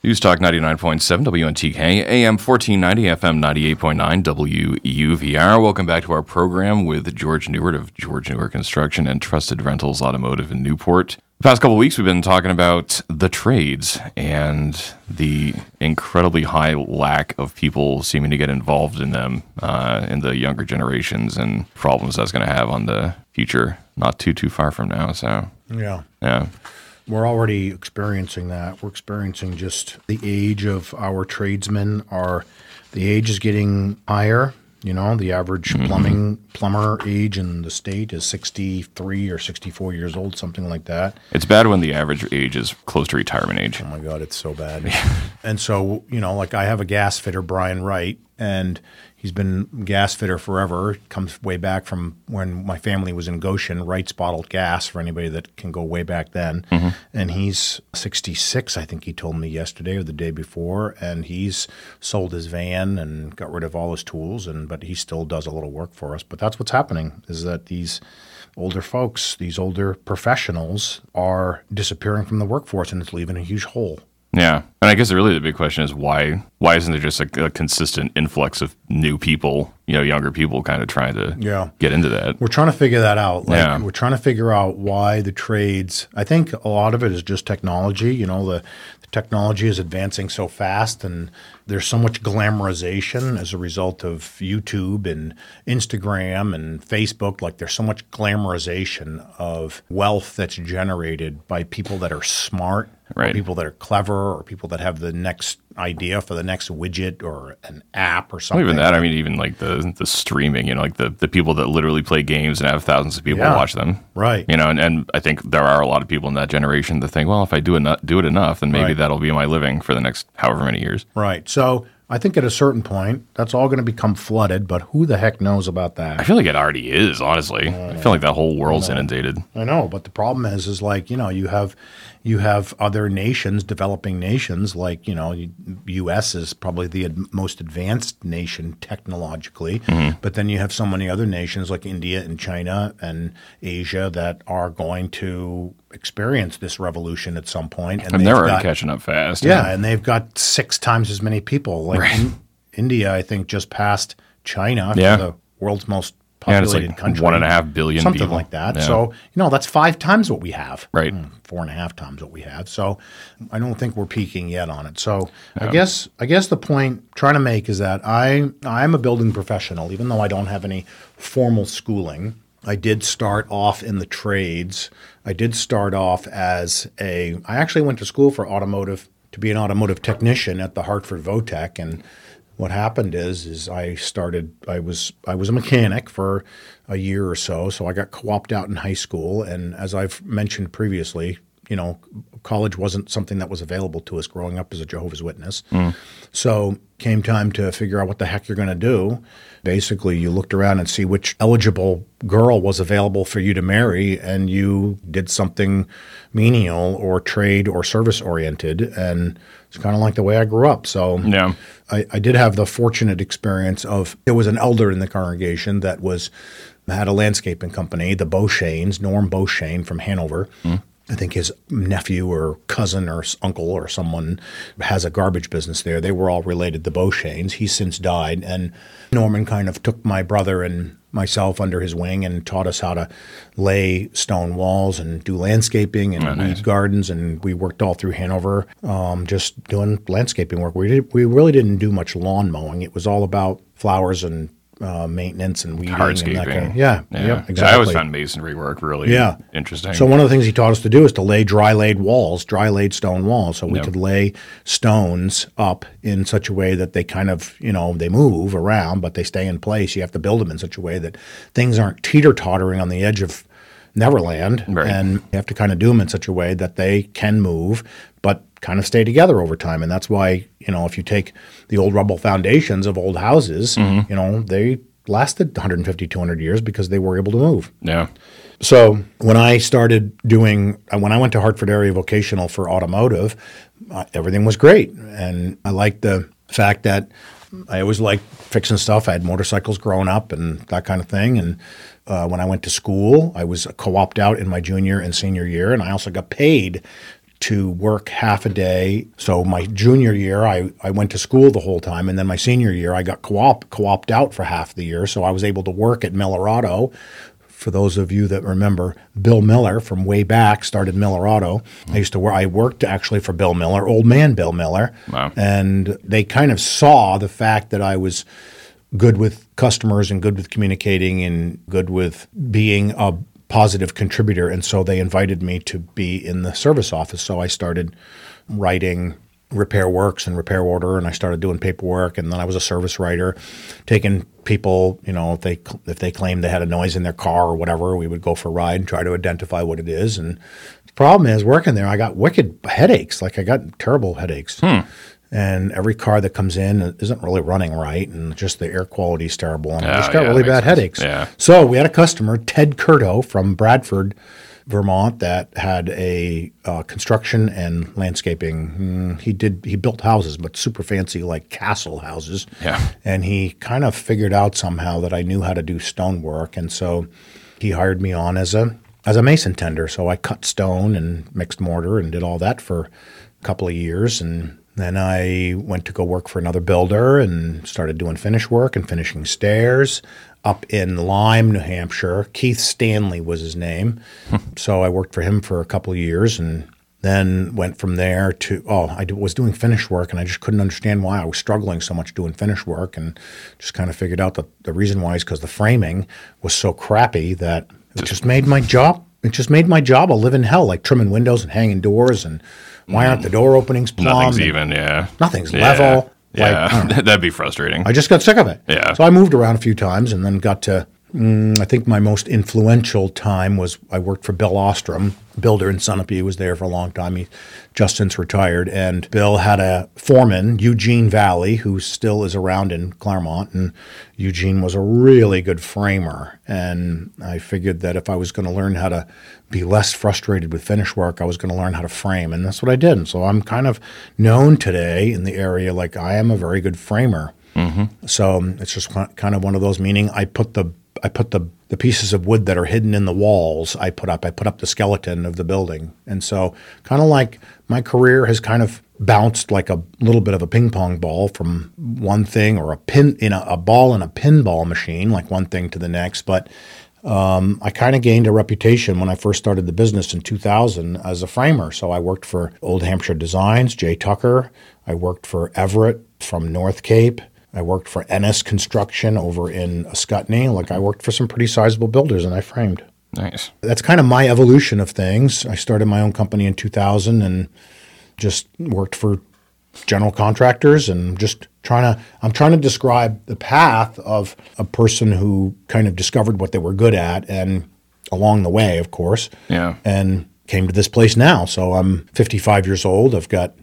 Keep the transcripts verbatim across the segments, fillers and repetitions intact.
News Talk ninety-nine point seven W N T K, A M fourteen ninety, F M ninety-eight point nine, W U V R. Welcome back to our program with George Newart of George Newart Construction and Trusted Rentals Automotive in Newport. The past couple of weeks, we've been talking about the trades and the incredibly high lack of people seeming to get involved in them uh, in the younger generations and problems that's going to have on the future not too, too far from now. So, yeah. Yeah. We're already experiencing that. We're experiencing just the age of our tradesmen. Our the age is getting higher. You know, the average Mm-hmm. plumbing plumber age in the state is sixty-three or sixty-four years old, something like that. It's bad when the average age is close to retirement age. Oh my God, it's so bad. And so, you know, like I have a gas fitter, Brian Wright, and he's been gas fitter forever. Comes way back from when my family was in Goshen. Wright's bottled gas for anybody that can go way back then. Mm-hmm. And he's sixty-six, I think he told me yesterday or the day before. And he's sold his van and got rid of all his tools. And but he still does a little work for us. But that's what's happening is that these older folks, these older professionals are disappearing from the workforce, and it's leaving a huge hole. Yeah. And I guess really the big question is why why isn't there just a, a consistent influx of new people, you know, younger people kind of trying to Yeah. get into that? We're trying to figure that out. Like, Yeah. We're trying to figure out why the trades, I think a lot of it is just technology. You know, the, the technology is advancing so fast, and there's so much glamorization as a result of YouTube and Instagram and Facebook. Like there's so much glamorization of wealth that's generated by people that are smart, Right. or people that are clever, or people that have the next idea for the next widget or an app or Well, something. even that, I mean, even like the the streaming, you know, like the, the people that literally play games and have thousands of people Yeah. watch them. Right. You know, and, and I think there are a lot of people in that generation that think, well, if I do enough, do it enough, then maybe Right. that'll be my living for the next however many years. Right. So I think at a certain point, that's all going to become flooded, but who the heck knows about that? I feel like it already is, honestly. I feel like that whole world's inundated. I know, but the problem is, is like, you know, you have, you have other nations, developing nations, like, you know, U S is probably the ad- most advanced nation technologically, Mm-hmm. but then you have so many other nations like India and China and Asia that are going to experience this revolution at some point. And they've they're already got- catching up fast. Yeah, and they've got six times as many people. Like Right. in, India, I think, just passed China Yeah. for the world's most Yeah, and it's populated like country. one and a half billion Something people. like that. Yeah. So, you know, that's five times what we have. Right. Mm, Four and a half times what we have. So I don't think we're peaking yet on it. So I guess I guess the point I'm trying to make is that I I'm a building professional, even though I don't have any formal schooling. I did start off in the trades. I did start off as a I actually went to school for automotive to be an automotive technician at the Hartford Votech. And what happened is is I started I was I was a mechanic for a year or so. So I got co-opted out in high school, and as I've mentioned previously, you know, college wasn't something that was available to us growing up as a Jehovah's Witness. So came time to figure out what the heck you're going to do. Basically, you looked around and see which eligible girl was available for you to marry, and you did something menial or trade or service oriented. And it's kind of like the way I grew up. So Yeah. I, I did have the fortunate experience of there was an elder in the congregation that was had a landscaping company, the Beauchesnes, Norm Beauchesne from Hanover. I think his nephew or cousin or s- uncle or someone has a garbage business there. They were all related, the Beauchesnes. He's since died. And Norman kind of took my brother and myself under his wing and taught us how to lay stone walls and do landscaping and Oh, nice. weed gardens. And we worked all through Hanover, um, just doing landscaping work. We did, we really didn't do much lawn mowing. It was all about flowers and uh, maintenance and weeding. And that kind Hardscaping. of, yeah, Yeah. yep, So exactly. I always found masonry work really Yeah. interesting. So one of the things he taught us to do is to lay dry laid walls, dry laid stone walls. So we Yep. could lay stones up in such a way that they kind of, you know, they move around, but they stay in place. You have to build them in such a way that things aren't teeter-tottering on the edge of Neverland. Right. And you have to kind of do them in such a way that they can move, but kind of stay together over time. And that's why, you know, if you take the old rubble foundations of old houses, Mm-hmm. you know, they lasted one hundred fifty, two hundred years because they were able to move. yeah. So when I started doing, uh, when I went to Hartford Area Vocational for automotive, uh, everything was great. And I liked the fact that I always liked fixing stuff. I had motorcycles growing up and that kind of thing. And uh, when I went to school, I was co-opted out in my junior and senior year. And I also got paid to work half a day. So my junior year, I, I went to school the whole time. And then my senior year, I got co-op, co-opted out for half the year. So I was able to work at Miller Auto. For those of you that remember, Bill Miller from way back started Miller Auto. I used to work, I worked actually for Bill Miller, old man Bill Miller. Wow. And they kind of saw the fact that I was good with customers and good with communicating and good with being a positive contributor. And so they invited me to be in the service office. So I started writing repair works and repair order, and I started doing paperwork, and then I was a service writer, taking people, you know, if they if they claimed they had a noise in their car or whatever, we would go for a ride and try to identify what it is. And the problem is, working there, I got wicked headaches. Like I got terrible headaches. Hmm. And every car that comes in isn't really running right, and just the air quality is terrible. And I Oh, just got yeah, really that bad makes sense. headaches. Yeah. So we had a customer, Ted Curto from Bradford, Vermont, that had a uh, construction and landscaping. Mm, he did he built houses, but super fancy, like castle houses. Yeah. And he kind of figured out somehow that I knew how to do stonework, and so he hired me on as a as a mason tender. So I cut stone and mixed mortar and did all that for a couple of years, and then I went to go work for another builder and started doing finish work and finishing stairs up in Lyme, New Hampshire. Keith Stanley was his name. So I worked for him for a couple of years and then went from there to, oh, I was doing finish work and I just couldn't understand why I was struggling so much doing finish work, and just kind of figured out that the reason why is because the framing was so crappy that it just made my job, it just made my job a living hell, like trimming windows and hanging doors, and why aren't the door openings plumbed? Nothing's and even, yeah. Nothing's Yeah. level. Like, Yeah, I don't know. that'd be frustrating. I just got sick of it. Yeah. So I moved around a few times and then got to, mm, I think my most influential time was I worked for Bill Ostrom, builder in Sunapee. He was there for a long time. He just since retired. And Bill had a foreman, Eugene Valley, who still is around in Claremont. And Eugene was a really good framer. And I figured that if I was going to learn how to be less frustrated with finish work, I was going to learn how to frame. And that's what I did. And so I'm kind of known today in the area like I am a very good framer. Mm-hmm. So it's just kind of one of those, meaning I put the I put the, the pieces of wood that are hidden in the walls, I put up. I put up the skeleton of the building. And so kind of like my career has kind of bounced like a little bit of a ping pong ball from one thing, or a pin in a, a ball in a pinball machine, like one thing to the next. But um, I kind of gained a reputation when I first started the business in two thousand as a framer. So I worked for Old Hampshire Designs, Jay Tucker. I worked for Everett from North Cape. I worked for Ennis Construction over in Ascutney. Like I worked for some pretty sizable builders, and I framed. Nice. That's kind of my evolution of things. I started my own company in two thousand and just worked for general contractors, and just trying to, I'm trying to describe the path of a person who kind of discovered what they were good at, and along the way, of course, Yeah. and came to this place now. So I'm fifty-five years old. I've got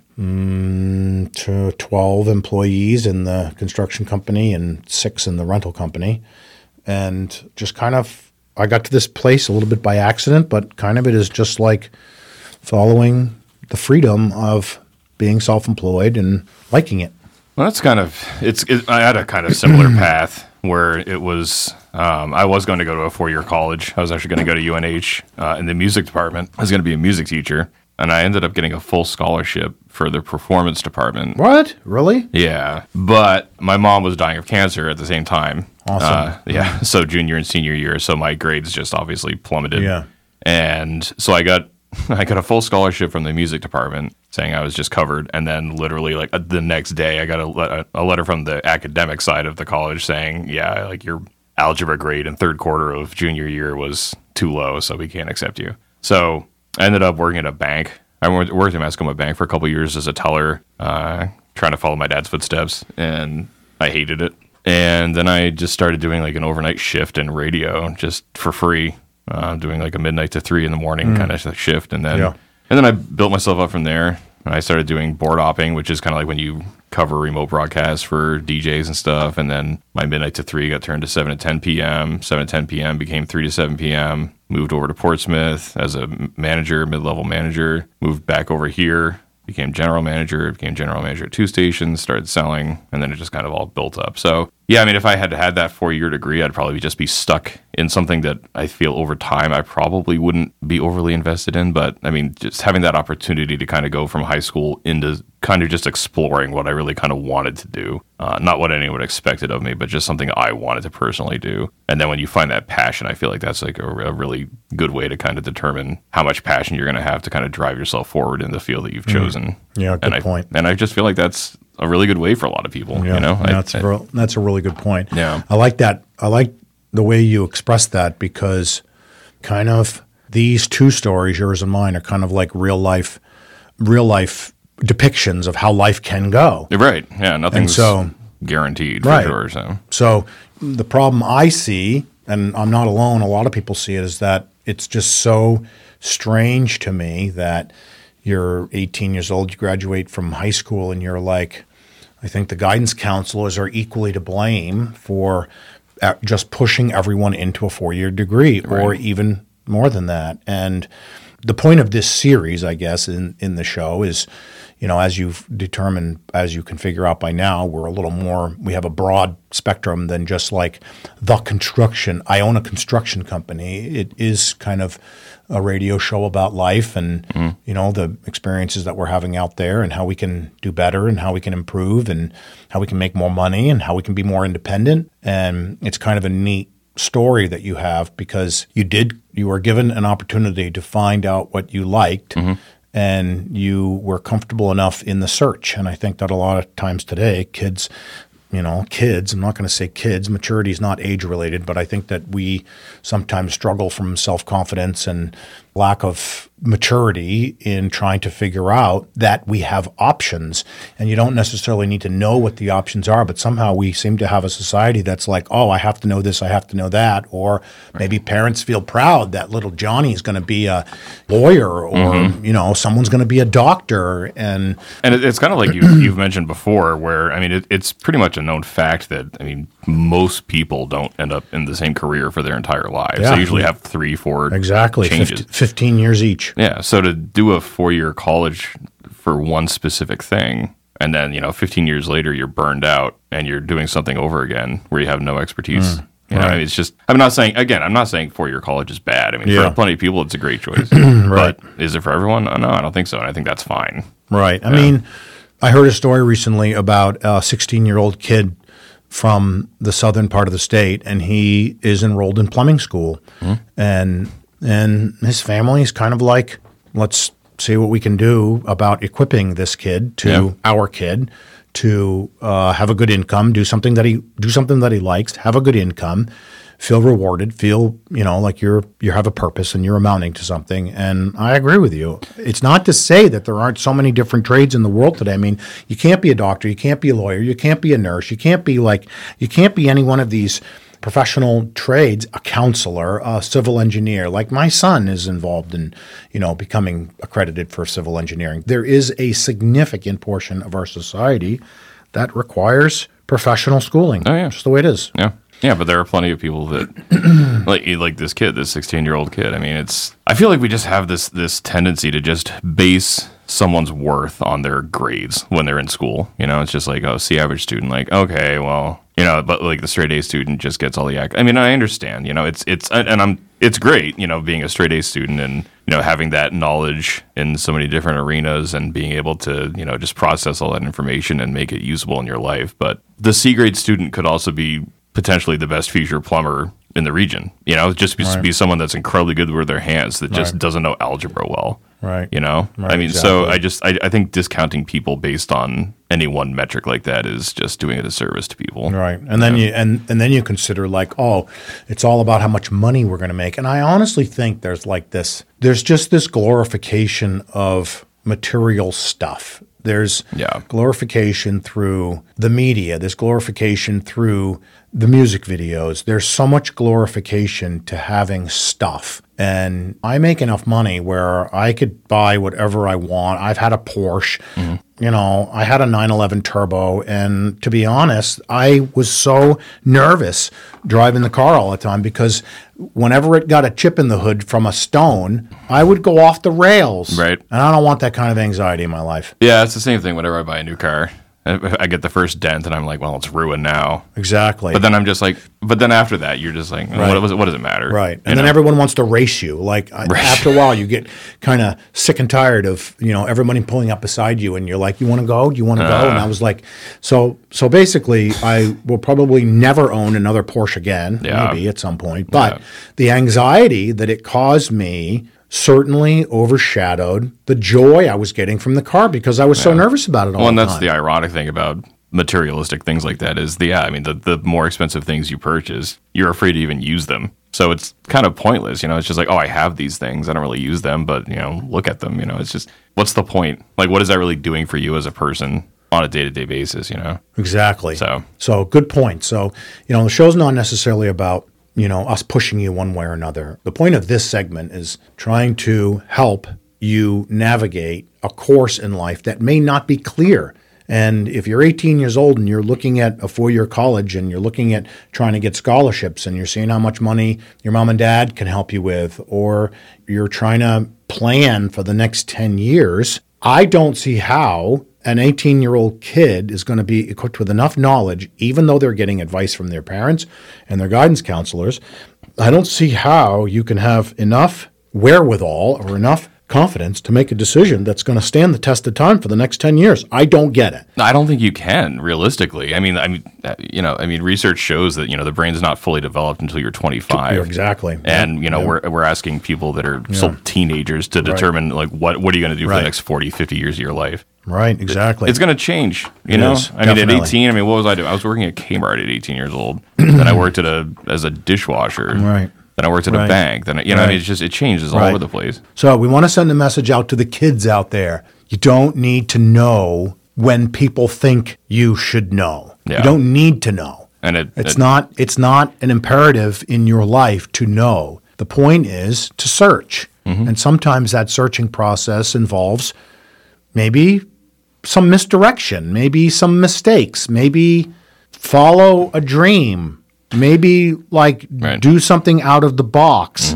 mm, to twelve employees in the construction company and six in the rental company. And just kind of, I got to this place a little bit by accident, but kind of it is just like following the freedom of being self-employed and liking it. Well, that's kind of, it's, it, I had a kind of similar path where it was, um, I was going to go to a four-year college. I was actually going to go to U N H uh, in the music department. I was going to be a music teacher, and I ended up getting a full scholarship for the performance department. What? Really? Yeah, but my mom was dying of cancer at the same time. Awesome. Uh, yeah, so junior and senior year, so my grades just obviously plummeted. Yeah. And so I got I got a full scholarship from the music department saying I was just covered, and then literally like the next day I got a, le- a letter from the academic side of the college saying, yeah, like your algebra grade in third quarter of junior year was too low, so we can't accept you. So I ended up working at a bank. I worked worked at Mascoma Bank for a couple of years as a teller, uh, trying to follow my dad's footsteps, and I hated it. And then I just started doing like an overnight shift in radio just for free, uh, doing like a midnight to three in the morning mm. kind of shift. And then, Yeah. and then I built myself up from there. And I started doing board hopping, which is kind of like when you cover remote broadcasts for D Js and stuff. And then my midnight to three got turned to seven to ten p.m. seven to ten p.m. became three to seven p.m. Moved over to Portsmouth as a manager, mid-level manager. Moved back over here, became general manager, became general manager at two stations, started selling, and then it just kind of all built up. So, yeah, I mean, if I had had that four-year degree, I'd probably just be stuck in something that I feel over time I probably wouldn't be overly invested in. But I mean, just having that opportunity to kind of go from high school into kind of just exploring what I really kind of wanted to do. Uh, not what anyone expected of me, but just something I wanted to personally do. And then when you find that passion, I feel like that's like a, a really good way to kind of determine how much passion you're going to have to kind of drive yourself forward in the field that you've chosen. Yeah, good and I, point. And I just feel like that's a really good way for a lot of people. Yeah, you know, yeah, I, that's, I, a real, that's a really good point. Yeah. I like that. I like the way you express that because kind of these two stories, yours and mine, are kind of like real life, real life depictions of how life can go. Right. Yeah. Nothing's so, guaranteed for right. sure. So. so the problem I see, and I'm not alone, a lot of people see it, is that it's just so strange to me that you're eighteen years old, you graduate from high school, and you're like, I think the guidance counselors are equally to blame for just pushing everyone into a four-year degree, right. or even more than that. And the point of this series, I guess, in, in the show is, you know, as you've determined, as you can figure out by now, we're a little more, we have a broad spectrum than just like the construction. I own a construction company. It is kind of a radio show about life and, mm. you know, the experiences that we're having out there and how we can do better and how we can improve and how we can make more money and how we can be more independent. And it's kind of a neat story that you have because you did, you were given an opportunity to find out what you liked. Mm-hmm. And you were comfortable enough in the search. And I think that a lot of times today, kids, you know, kids, I'm not going to say kids, maturity is not age related, but I think that we sometimes struggle from self-confidence and lack of maturity in trying to figure out that we have options. And you don't necessarily need to know what the options are, but somehow we seem to have a society that's like, oh, I have to know this, I have to know that. Or maybe parents feel proud that little Johnny is going to be a lawyer or, mm-hmm. you know, someone's going to be a doctor. And and it's kind of like you, you've mentioned before where, I mean, it, it's pretty much a known fact that, I mean, most people don't end up in the same career for their entire lives. Yeah. They usually have three, four exactly. changes. fifty, fifteen years each. Yeah, so to do a four-year college for one specific thing, and then, you know, fifteen years later, you're burned out and you're doing something over again where you have no expertise. Mm, you know, right. I mean, it's just, I'm not saying, again, I'm not saying four-year college is bad. I mean, yeah. for plenty of people, it's a great choice. Right. But is it for everyone? Oh, no, I don't think so. And I think that's fine. Right. I yeah. mean, I heard a story recently about a sixteen-year-old kid from the southern part of the state, and he is enrolled in plumbing school. Mm. And And his family is kind of like, let's see what we can do about equipping this kid to yeah. our kid to uh, have a good income, do something that he do something that he likes, have a good income, feel rewarded, feel you know like you're you have a purpose and you're amounting to something. And I agree with you. It's not to say that there aren't so many different trades in the world today. I mean, you can't be a doctor, you can't be a lawyer, you can't be a nurse, you can't be like you can't be any one of these professional trades, a counselor, a civil engineer. Like my son is involved in, you know, becoming accredited for civil engineering. There is a significant portion of our society that requires professional schooling. Oh, yeah. Just the way it is. Yeah. Yeah, but there are plenty of people that, like like this kid, this sixteen-year-old kid. I mean, it's. I feel like we just have this this tendency to just base someone's worth on their grades when they're in school. You know, it's just like, oh, see, average student, like, okay, well, you know, but like the straight A student just gets all the ac- I mean, I understand. You know, it's it's and I'm it's great. You know, being a straight A student and you know having that knowledge in so many different arenas and being able to you know just process all that information and make it usable in your life. But the C grade student could also be potentially the best future plumber in the region, you know, just be, right. be someone that's incredibly good with their hands that just right. doesn't know algebra well, right? You know, right, I mean, exactly. so I just I, I think discounting people based on any one metric like that is just doing a disservice to people, right? And then yeah. you and and then you consider like, oh, it's all about how much money we're going to make, and I honestly think there's like this, there's just this glorification of material stuff. There's yeah. glorification through the media. There's glorification through the music videos. There's so much glorification to having stuff. And I make enough money where I could buy whatever I want. I've had a Porsche. Mm-hmm. You know, I had a nine eleven Turbo. And to be honest, I was so nervous driving the car all the time because whenever it got a chip in the hood from a stone, I would go off the rails. Right. And I don't want that kind of anxiety in my life. Yeah, it's the same thing whenever I buy a new car. I I get the first dent, and I'm like, well, it's ruined now. Exactly. But then I'm just like, but then after that, you're just like, Right. what, what does it matter? Right. You And then know? everyone wants to race you. Like I- Right. after a while, you get kind of sick and tired of, you know, everybody pulling up beside you and you're like, you want to go? Do you want to go? And I was like, so, so basically I will probably never own another Porsche again, Yeah. maybe at some point. But Yeah. the anxiety that it caused me certainly overshadowed the joy I was getting from the car because I was so nervous about it all Well, and the that's time. the ironic thing about materialistic things like that is the, yeah, I mean, the, the more expensive things you purchase, you're afraid to even use them. So it's kind of pointless, you know, it's just like, oh, I have these things. I don't really use them, but, you know, look at them, you know, it's just, what's the point? Like, what is that really doing for you as a person on a day-to-day basis, you know? Exactly. So, So good point. So, you know, the show's not necessarily about, you know, us pushing you one way or another. The point of this segment is trying to help you navigate a course in life that may not be clear. And if you're eighteen years old and you're looking at a four-year college and you're looking at trying to get scholarships and you're seeing how much money your mom and dad can help you with, or you're trying to plan for the next ten years, I don't see how an eighteen-year-old kid is going to be equipped with enough knowledge, even though they're getting advice from their parents and their guidance counselors. I don't see how you can have enough wherewithal or enough confidence to make a decision that's going to stand the test of time for the next ten years. I don't get it. I don't think you can realistically. I mean, I mean, uh, you know, I mean, research shows that, you know, the brain's not fully developed until you're twenty-five. Yeah, exactly. And, you know, Yeah. we're, we're asking people that are still teenagers to determine, like, what, what are you going to do for Right. the next forty, fifty years of your life? Right, exactly. It's going to change, you It know? is, I mean, definitely. at eighteen, I mean, what was I doing? I was working at Kmart at eighteen years old. Then I worked at a as a dishwasher. Right. Then I worked at Right. a bank. Then, I- you know, I Right. mean, it's just, it changes all Right. over the place. So we want to send a message out to the kids out there. You don't need to know when people think you should know. Yeah. You don't need to know. And it, It's it- not it's not an imperative in your life to know. The point is to search. Mm-hmm. And sometimes that searching process involves maybe some misdirection, maybe some mistakes, maybe follow a dream, maybe like Right. do something out of the box.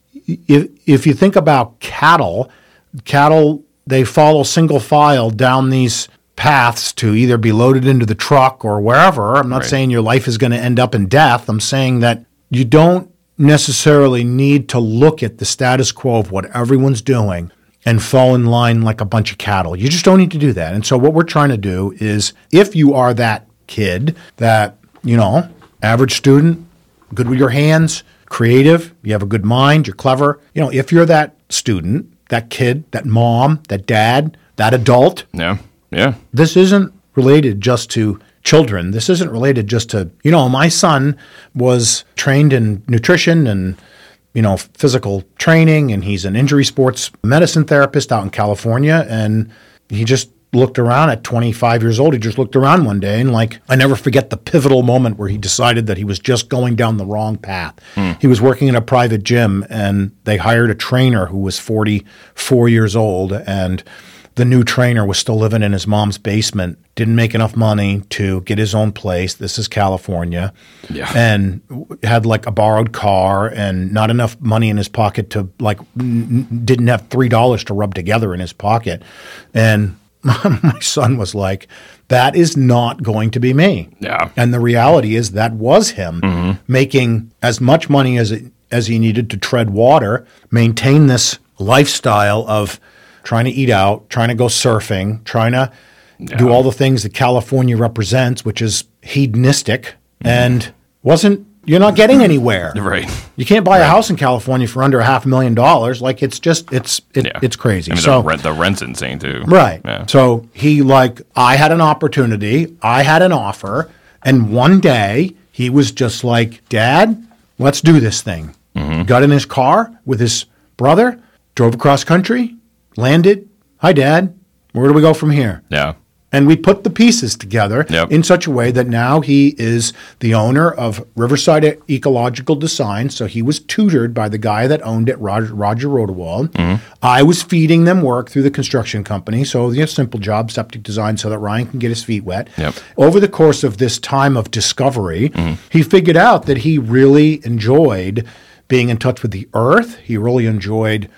If if you think about cattle, cattle they follow single file down these paths to either be loaded into the truck or wherever. I'm not Right. saying your life is going to end up in death. I'm saying that you don't necessarily need to look at the status quo of what everyone's doing and fall in line like a bunch of cattle. You just don't need to do that. And so what we're trying to do is if you are that kid, that, you know, average student, good with your hands, creative, you have a good mind, you're clever. You know, if you're that student, that kid, that mom, that dad, that adult, yeah, yeah. this isn't related just to children. This isn't related just to, you know, my son was trained in nutrition and, you know, physical training, and he's an injury sports medicine therapist out in California. And he just looked around at twenty-five years old. He just looked around one day and, like, I never forget the pivotal moment where he decided that he was just going down the wrong path. He was working in a private gym and they hired a trainer who was forty-four years old, and the new trainer was still living in his mom's basement, didn't make enough money to get his own place. This is California. Yeah. And had like a borrowed car and not enough money in his pocket to, like, n- n- didn't have three dollars to rub together in his pocket. And my son was like, that is not going to be me. Yeah. And the reality is that was him making as much money as it, as he needed to tread water, maintain this lifestyle of trying to eat out, trying to go surfing, trying to do all the things that California represents, which is hedonistic, and wasn't, you're not getting anywhere. Right. You can't buy a house in California for under a half a million dollars. Like, it's just, it's, it, Yeah. it's crazy. I mean, so, the, rent, the rent's insane too. right. Yeah. So he, like, I had an opportunity, I had an offer, and one day he was just like, Dad, let's do this thing. Got in his car with his brother, drove across country, landed. Hi, Dad. Where do we go from here? Yeah. And we put the pieces together Yep. in such a way that now he is the owner of Riverside Ecological Design. So he was tutored by the guy that owned it, Roger, Roger Rodewald. I was feeding them work through the construction company. So, you know, simple job, septic design, so that Ryan can get his feet wet. Yep. Over the course of this time of discovery, he figured out that he really enjoyed being in touch with the earth. He really enjoyed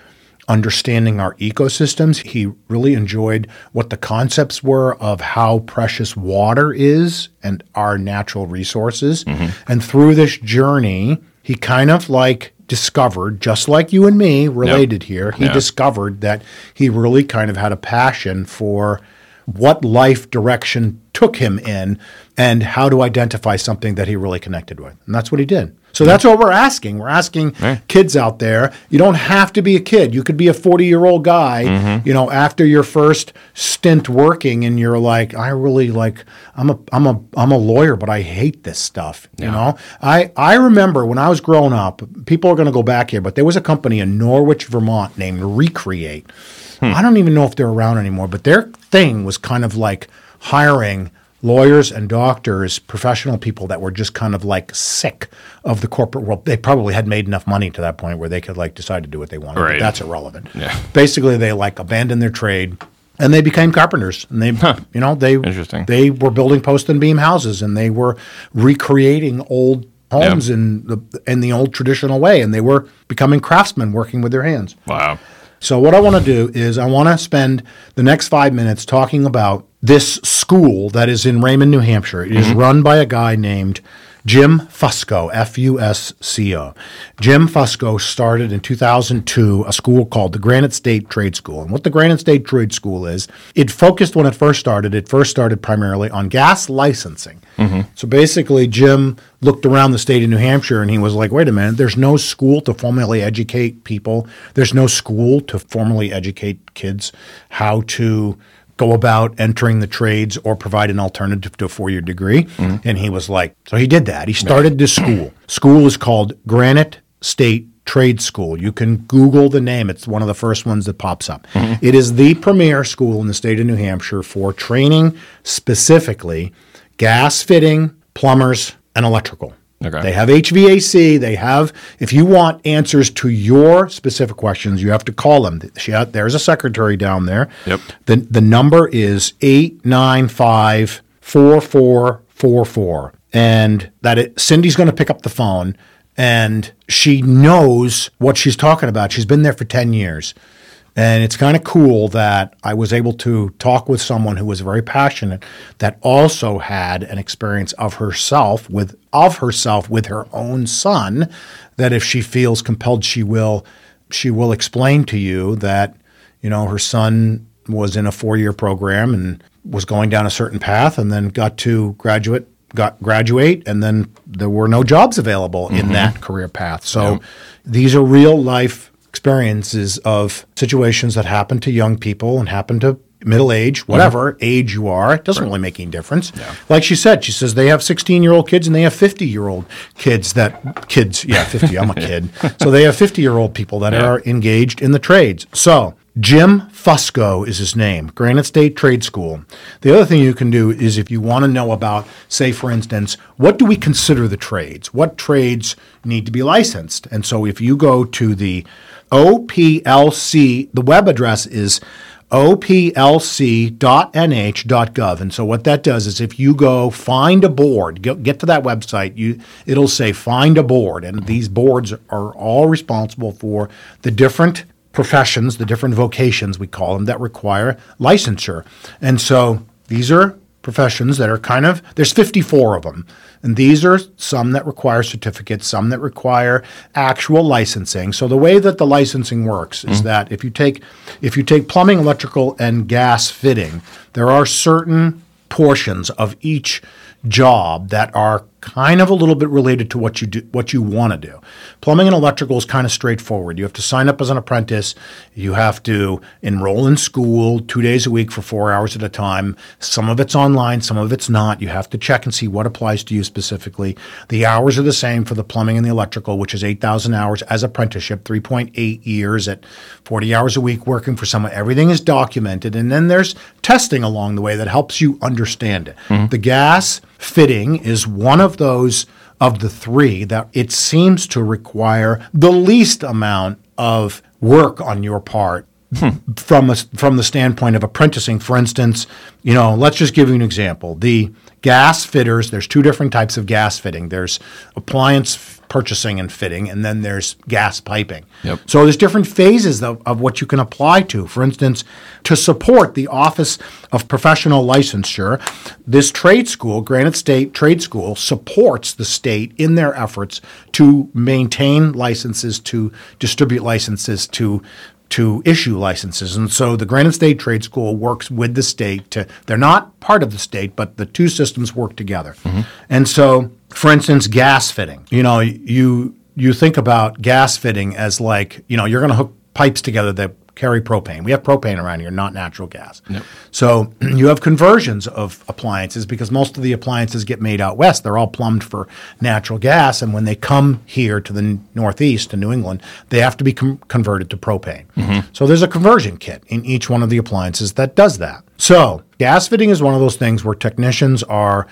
understanding our ecosystems. He really enjoyed what the concepts were of how precious water is and our natural resources. Mm-hmm. And through this journey, he kind of like discovered, just like you and me related yep. here, he yeah. discovered that he really kind of had a passion for what life direction took him in and how to identify something that he really connected with. And that's what he did. So that's what we're asking. We're asking right. kids out there, you don't have to be a kid. You could be a forty-year-old guy, mm-hmm. you know, after your first stint working and you're like, I really like, I'm a I'm a I'm a lawyer, but I hate this stuff, yeah. you know? I, I remember when I was growing up, people are going to go back here, but there was a company in Norwich, Vermont named Recreate. Hmm. I don't even know if they're around anymore, but their thing was kind of like hiring lawyers and doctors, professional people that were just kind of like sick of the corporate world. They probably had made enough money to that point where they could like decide to do what they wanted. Right. But that's irrelevant. Yeah. Basically, they like abandoned their trade and they became carpenters. And they, huh. you know, they Interesting. they were building post and beam houses and they were recreating old homes yep. in the in the old traditional way. And they were becoming craftsmen working with their hands. Wow. So what I want to do is I want to spend the next five minutes talking about this school that is in Raymond, New Hampshire. It mm-hmm. is run by a guy named Jim Fusco, F U S C O. Jim Fusco started in two thousand two a school called the Granite State Trade School. And what the Granite State Trade School is, it focused when it first started, it first started primarily on gas licensing. Mm-hmm. So basically, Jim looked around the state of New Hampshire and he was like, wait a minute, there's no school to formally educate people. There's no school to formally educate kids how to go about entering the trades or provide an alternative to a four-year degree. Mm-hmm. And he was like, so he did that. He started this school. School is called Granite State Trade School. You can Google the name. It's one of the first ones that pops up. Mm-hmm. It is the premier school in the state of New Hampshire for training specifically gas fitting, plumbers, and electrical. Okay. They have H V A C. They have, if you want answers to your specific questions, you have to call them. She, there's a secretary down there. Yep. The, the number is eight nine five, four four four four. And that it, Cindy's going to pick up the phone, and she knows what she's talking about. She's been there for ten years. And it's kind of cool that I was able to talk with someone who was very passionate that also had an experience of herself with of herself with her own son, that if she feels compelled, she will she will explain to you that, you know, her son was in a four-year program and was going down a certain path and then got to graduate got graduate and then there were no jobs available mm-hmm. in that career path. So yep. these are real life experiences of situations that happen to young people and happen to middle age, whatever mm-hmm. age you are. It doesn't right. really make any difference. Yeah. Like she said, she says they have sixteen-year-old kids and they have fifty-year-old kids that – kids, yeah, fifty, I'm a kid. So they have fifty-year-old people that yeah. are engaged in the trades. So Jim Fusco is his name, Granite State Trade School. The other thing you can do is if you want to know about, say, for instance, what do we consider the trades? What trades need to be licensed? And so if you go to the O P L C, the web address is O P L C dot N H dot gov. And so what that does is if you go find a board, get, get to that website, you it'll say find a board. And these boards are all responsible for the different professions, the different vocations, we call them, that require licensure. And so these are professions that are kind of, there's fifty-four of them. And these are some that require certificates, some that require actual licensing. So the way that the licensing works is mm-hmm. that if you take if you take plumbing, electrical, and gas fitting, there are certain portions of each job that are kind of a little bit related to what you do, what you want to do. Plumbing and electrical is kind of straightforward. You have to sign up as an apprentice. You have to enroll in school two days a week for four hours at a time. Some of it's online, some of it's not. You have to check and see what applies to you specifically. The hours are the same for the plumbing and the electrical, which is eight thousand hours as apprenticeship, three point eight years at forty hours a week working for someone. Everything is documented. And then there's testing along the way that helps you understand it. Mm-hmm. The gas fitting is one of those of the three that it seems to require the least amount of work on your part hmm. from a, from the standpoint of apprenticing. For instance, you know, let's just give you an example. The gas fitters. There's two different types of gas fitting. There's appliance f- purchasing and fitting, and then there's gas piping. Yep. So there's different phases of, of what you can apply to. For instance, to support the Office of Professional Licensure, this trade school, Granite State Trade School, supports the state in their efforts to maintain licenses, to distribute licenses, to to issue licenses. And so the Granite State Trade School works with the state to, they're not part of the state, but the two systems work together. Mm-hmm. And so, for instance, gas fitting. You know, you you think about gas fitting as like, you know, you're going to hook pipes together that carry propane. We have propane around here, not natural gas. Yep. So you have conversions of appliances because most of the appliances get made out west. They're all plumbed for natural gas. And when they come here to the Northeast, to New England, they have to be com- converted to propane. Mm-hmm. So there's a conversion kit in each one of the appliances that does that. So gas fitting is one of those things where technicians are,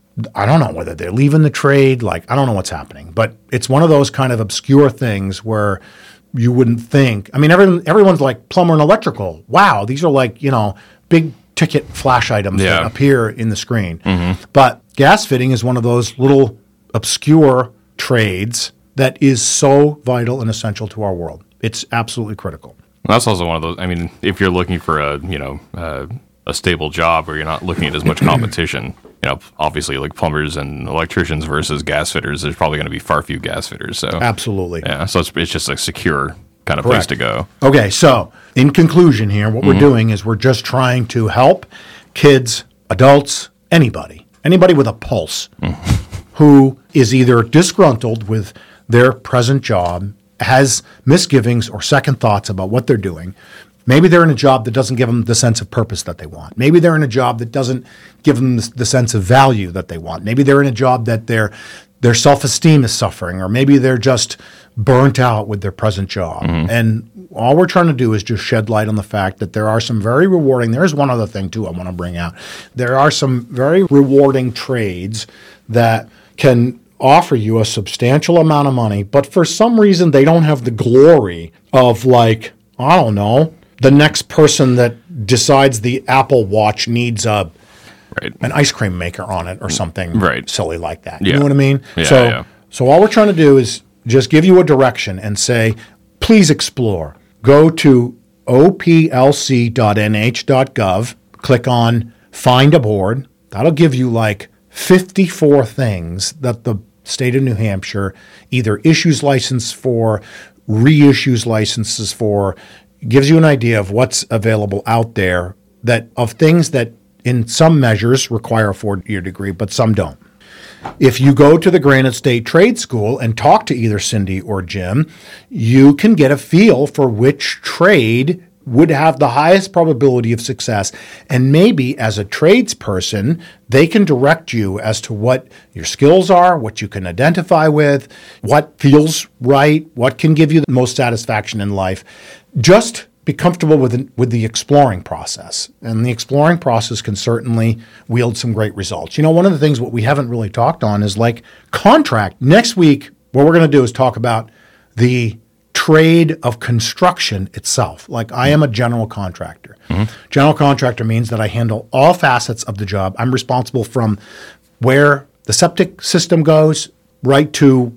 I don't know whether they're leaving the trade, like I don't know what's happening, but it's one of those kind of obscure things where you wouldn't think. I mean, everyone, everyone's like plumber and electrical. Wow, these are like, you know, big ticket flash items yeah. that appear in the screen. Mm-hmm. But gas fitting is one of those little obscure trades that is so vital and essential to our world. It's absolutely critical. Well, that's also one of those. I mean, if you're looking for a, you know, uh, a stable job where you're not looking at as much competition, you know, obviously like plumbers and electricians versus gas fitters, there's probably going to be far few gas fitters. So absolutely. Yeah. So it's, it's just a secure kind of Correct. place to go. Okay. So in conclusion here, what mm-hmm. we're doing is we're just trying to help kids, adults, anybody, anybody with a pulse mm-hmm. who is either disgruntled with their present job, has misgivings or second thoughts about what they're doing. Maybe they're in a job that doesn't give them the sense of purpose that they want. Maybe they're in a job that doesn't give them the sense of value that they want. Maybe they're in a job that their their self-esteem is suffering, or maybe they're just burnt out with their present job. Mm-hmm. And all we're trying to do is just shed light on the fact that there are some very rewarding, there's one other thing too I want to bring out. There are some very rewarding trades that can offer you a substantial amount of money, but for some reason they don't have the glory of, like, I don't know, the next person that decides the Apple Watch needs a right. an ice cream maker on it or something right. silly like that. Yeah. You know what I mean? Yeah, so, yeah. so all we're trying to do is just give you a direction and say, please explore. Go to o p l c dot n h dot gov, click on Find a Board. That'll give you like fifty-four things that the state of New Hampshire either issues license for, reissues licenses for, gives you an idea of what's available out there, that of things that in some measures require a four-year degree, but some don't. If you go to the Granite State Trade School and talk to either Cindy or Jim, you can get a feel for which trade would have the highest probability of success. And maybe as a tradesperson, they can direct you as to what your skills are, what you can identify with, what feels right, what can give you the most satisfaction in life. Just be comfortable with, with the exploring process. And the exploring process can certainly wield some great results. You know, one of the things what we haven't really talked on is like contract. Next week, what we're going to do is talk about the trade of construction itself. Like, I am a general contractor. Mm-hmm. General contractor means that I handle all facets of the job. I'm responsible from where the septic system goes right to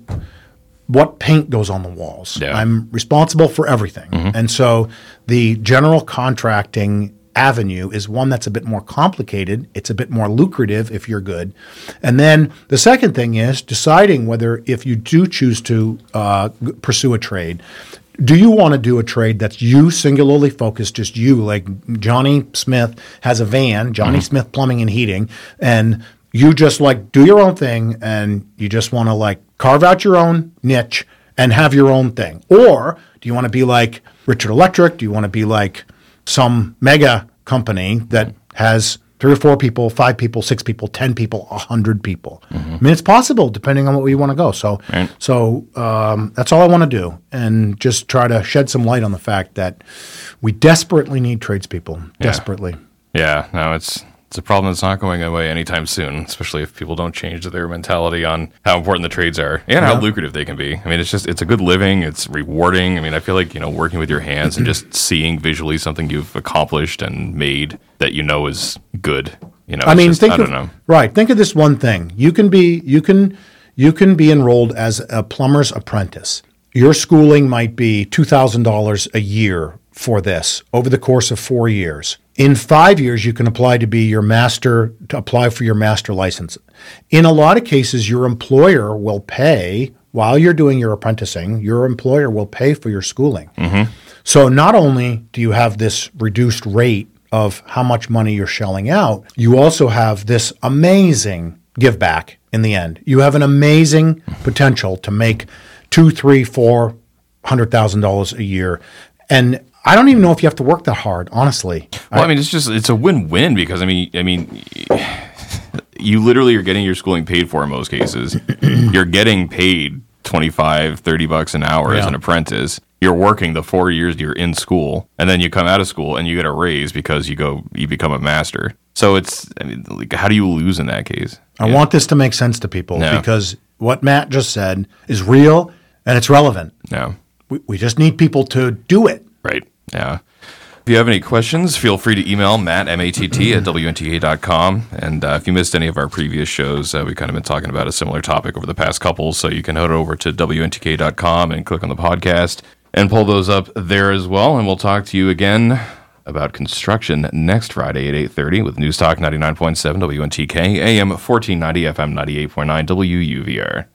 what paint goes on the walls. Yeah. I'm responsible for everything. Mm-hmm. And so the general contracting avenue is one that's a bit more complicated. It's a bit more lucrative if you're good. And then the second thing is deciding whether, if you do choose to uh, pursue a trade, do you want to do a trade that's you singularly focused, just you, like Johnny Smith has a van, Johnny mm-hmm. Smith Plumbing and Heating, and you just like do your own thing and you just want to like carve out your own niche and have your own thing? Or do you want to be like Richard Electric? Do you want to be like some mega company that has three or four people, five people, six people, ten people, a hundred people? Mm-hmm. I mean, it's possible depending on what we want to go. So, right. so um, that's all I want to do, and just try to shed some light on the fact that we desperately need tradespeople. Yeah. Desperately. Yeah. No, it's it's a problem that's not going away anytime soon, especially if people don't change their mentality on how important the trades are and yeah. how lucrative they can be. I mean, it's just, it's a good living. It's rewarding. I mean, I feel like, you know, working with your hands and just seeing visually something you've accomplished and made that you know is good You know, I it's mean, just, think I of, don't know. right. Think of this one thing. You can be you can you can be enrolled as a plumber's apprentice. Your schooling might be two thousand dollars a year for this over the course of four years. In five years, you can apply to be your master, to apply for your master license. In a lot of cases, your employer will pay, while you're doing your apprenticing, your employer will pay for your schooling. Mm-hmm. So not only do you have this reduced rate of how much money you're shelling out, you also have this amazing give back in the end. You have an amazing potential to make two, three, four hundred thousand dollars a year. And I don't even know if you have to work that hard, honestly. Well, I, I mean, it's just it's a win-win because I mean, I mean, you literally are getting your schooling paid for in most cases. You're getting paid twenty-five, thirty bucks an hour Yeah. as an apprentice. You're working the four years you're in school, and then you come out of school and you get a raise because you go you become a master. So it's I mean, like, how do you lose in that case? I Yeah. want this to make sense to people No. because what Matt just said is real and it's relevant. No. We, we just need people to do it. Right. Yeah. If you have any questions, feel free to email Matt, M A T T, at W N T K dot com. And uh, if you missed any of our previous shows, uh, we've kind of been talking about a similar topic over the past couple. So you can head over to W N T K dot com and click on the podcast and pull those up there as well. And we'll talk to you again about construction next Friday at eight thirty with News Talk ninety-nine point seven W N T K, A M fourteen ninety, F M ninety-eight point nine W U V R.